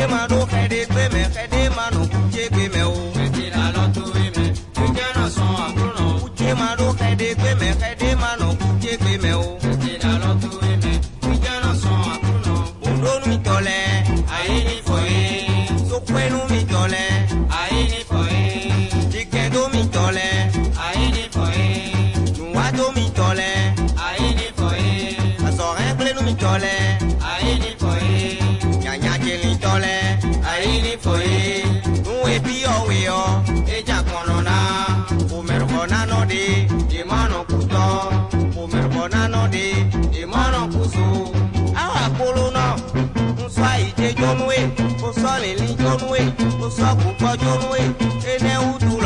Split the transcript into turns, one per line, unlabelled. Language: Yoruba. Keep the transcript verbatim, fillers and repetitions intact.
mano kede kweme kede mano kuche kweme o
Etila lotu ime Ujeno son akuno
kuche mano kede kweme kede mano kuche kweme o
Etila lotu ime Ujeno son akuno
Undo mi tole
Aini foye
Sokwenu mi tole
Aini foye
Chikendo mi tole
Aini foye
Nuwato mi tole
Aini foye
Asoren plenu mi tole
Aini foye
Nyanya cheli tole
Aini foye
Nuwe piyo weyo
Eja konona
Umerkona no de
Imano kuto
Umerkona no de
Imano kusu
Awa polo no Nswa ije jonwe Osole li jonwe Oswa kuko jonwe Ene udu